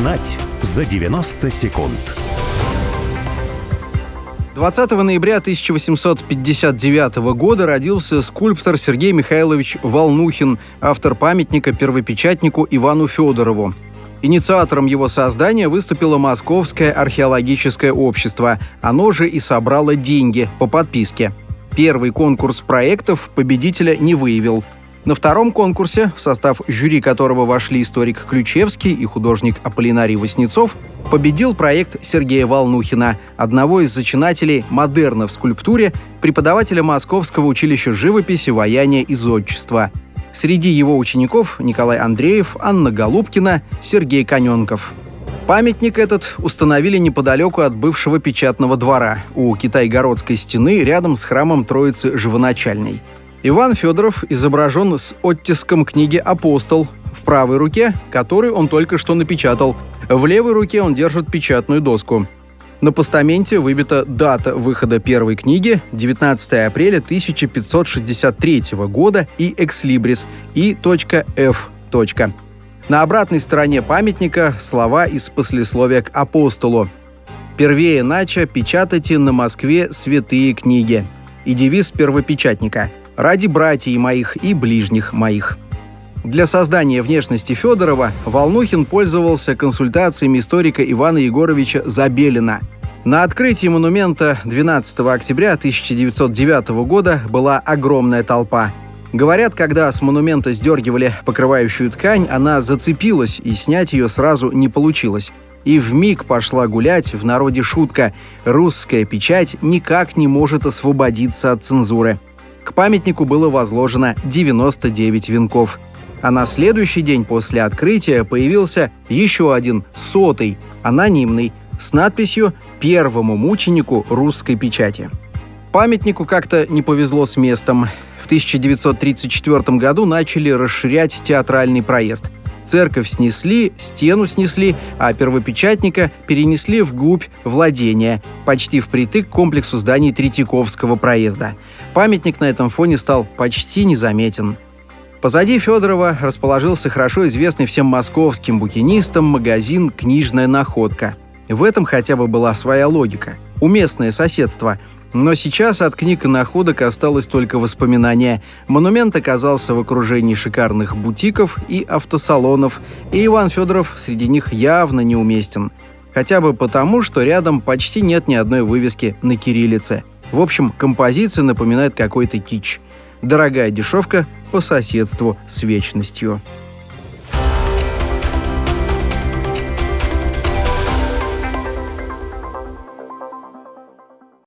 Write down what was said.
Узнать за 90 секунд. 20 ноября 1859 года родился скульптор Сергей Михайлович Волнухин, автор памятника первопечатнику Ивану Федорову. Инициатором его создания выступило Московское археологическое общество. Оно же и собрало деньги по подписке. Первый конкурс проектов победителя не выявил. На втором конкурсе, в состав жюри которого вошли историк Ключевский и художник Аполлинарий Васнецов, победил проект Сергея Волнухина, одного из зачинателей модерна в скульптуре, преподавателя Московского училища живописи, ваяния и зодчества. Среди его учеников Николай Андреев, Анна Голубкина, Сергей Коненков. Памятник этот установили неподалеку от бывшего печатного двора, у Китай-городской стены, рядом с храмом Троицы Живоначальной. Иван Федоров изображен с оттиском книги «Апостол» в правой руке, которую он только что напечатал. В левой руке он держит печатную доску. На постаменте выбита дата выхода первой книги – 19 апреля 1563 года и экслибрис, и .f. На обратной стороне памятника слова из послесловия к апостолу. «Первее нача печатайте на Москве святые книги» и девиз первопечатника «Ради братьев моих и ближних моих». Для создания внешности Федорова Волнухин пользовался консультациями историка Ивана Егоровича Забелина. На открытии монумента 12 октября 1909 года была огромная толпа. Говорят, когда с монумента сдергивали покрывающую ткань, она зацепилась, и снять ее сразу не получилось. И вмиг пошла гулять в народе шутка: «Русская печать никак не может освободиться от цензуры». К памятнику было возложено 99 венков. А на следующий день после открытия появился еще один, 100-й, анонимный, с надписью «Первому мученику русской печати». Памятнику как-то не повезло с местом. В 1934 году начали расширять театральный проезд. Церковь снесли, стену снесли, а первопечатника перенесли вглубь владения, почти впритык к комплексу зданий Третьяковского проезда. Памятник на этом фоне стал почти незаметен. Позади Федорова расположился хорошо известный всем московским букинистам магазин «Книжная находка». В этом хотя бы была своя логика. Уместное соседство. Но сейчас от книг и находок осталось только воспоминание. Монумент оказался в окружении шикарных бутиков и автосалонов, и Иван Федоров среди них явно неуместен. Хотя бы потому, что рядом почти нет ни одной вывески на кириллице. В общем, композиция напоминает какой-то кич. Дорогая дешевка по соседству с вечностью.